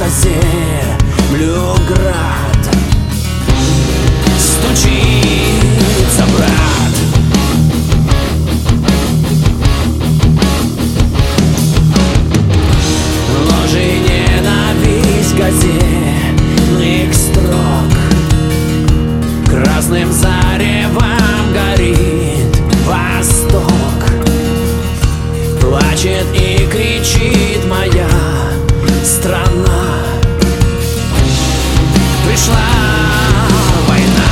землю-град стучится, брат. Ложь и ненависть газетных строк красным заревом горит Восток. Плачет и кричит моя страна. Пришла война.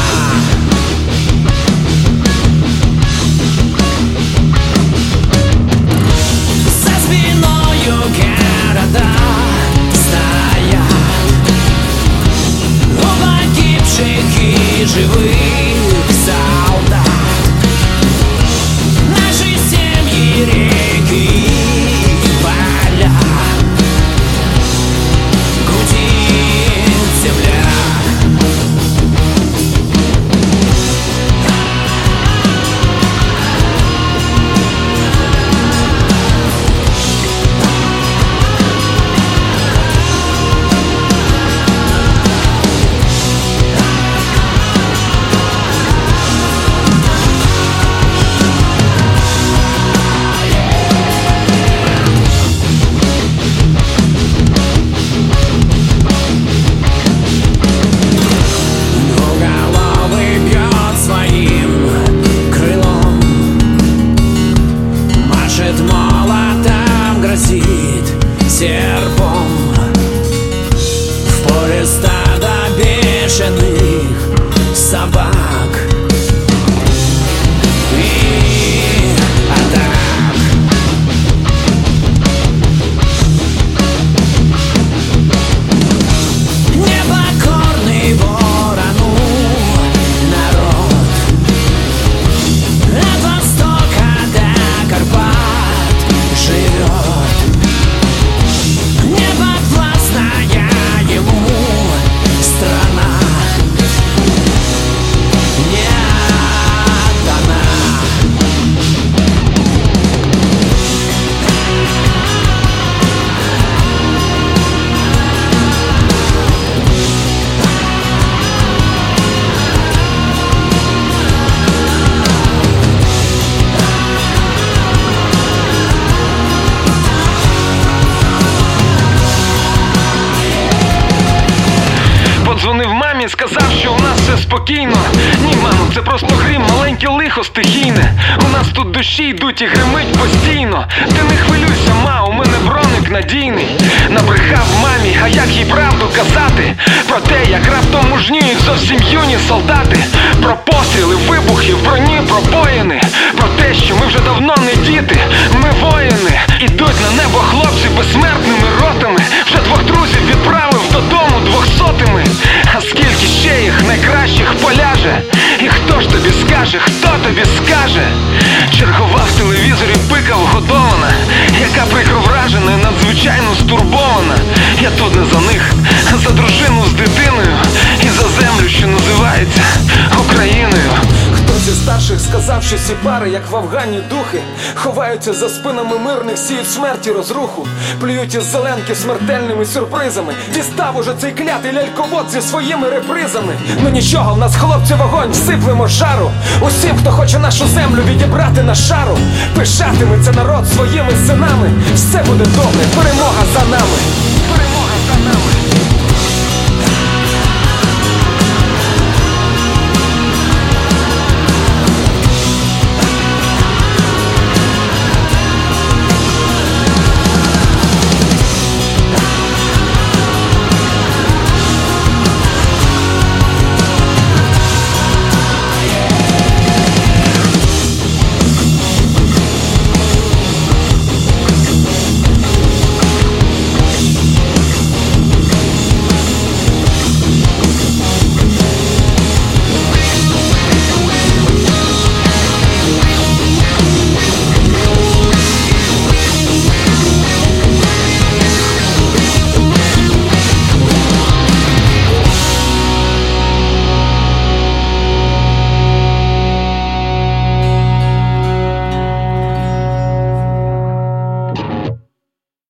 За спиною города стоят у погибших и живых солдат. Наши семьи, реки и поля. Гудит земля. Молотом грозит серпом. В поле стадо бешеных собак и атак. Непокорный ворону народ от востока до Карпат живет. Неподвластная ему страна не отдана. Подзвонив мамі, сказав, що у нас все спокійно. Ні, мамо, це просто грім, маленьке лихо стихійне. У нас тут дощі йдуть і гримить постійно. Ти не хвилюйся, ма, у мене броник надійний. Набрехав мамі, а як їй правду казати? Про те, як раптом мужніють зовсім юні солдати. Про постріли, вибухи, в броні пробоїни. Про те, що ми вже давно не діти, ми воїни. Ідуть на небо хлопці безсмертними ротами. Вже двох друзів відправив додому 200-ми. А скільки ще їх найкращих поляже? І хто ж тобі скаже, хто тобі скаже? Чергова в телевізорі пика вгодована, яка прикро вражена і надзвичайно стурбована. Я тут не за них, а за дружину з дитиною і за землю, що називається Україною. Хтось із старших сказав, що ці пари, як в Афгані духи, ховаються за спинами мирних, сіють смерті розруху, плюють із зеленки смертельними сюрпризами. Дістав уже цей клятий ляльковод зі своїми репризами. Ну нічого, в нас хлопці вогонь, всиплемо жару усім, хто хоче нашу землю відібрати на шару. Пишатиметься народ своїми синами. Все буде добре, перемога за нами.